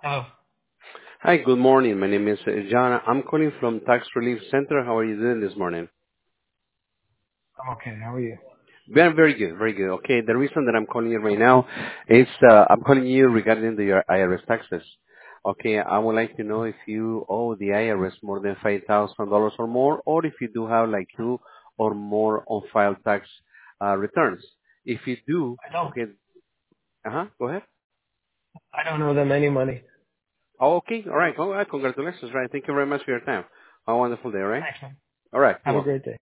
Oh, Hi, good morning. My name is John. I'm calling from Tax Relief Center. How are you doing this morning? I'm okay. How are you? Very good, very good. Okay, the reason that I'm calling you right now is I'm calling you regarding your IRS taxes. Okay, I would like to know if you owe the IRS more than $5,000 or more, or if you do have like two or more on-file tax returns. If you do, I don't. okay, go ahead. I don't owe them any money. Oh, okay, all right. Congratulations, right? Thank you very much for your time. Have a wonderful day, all right? Thanks, man. All right, you're Have a welcome. great day.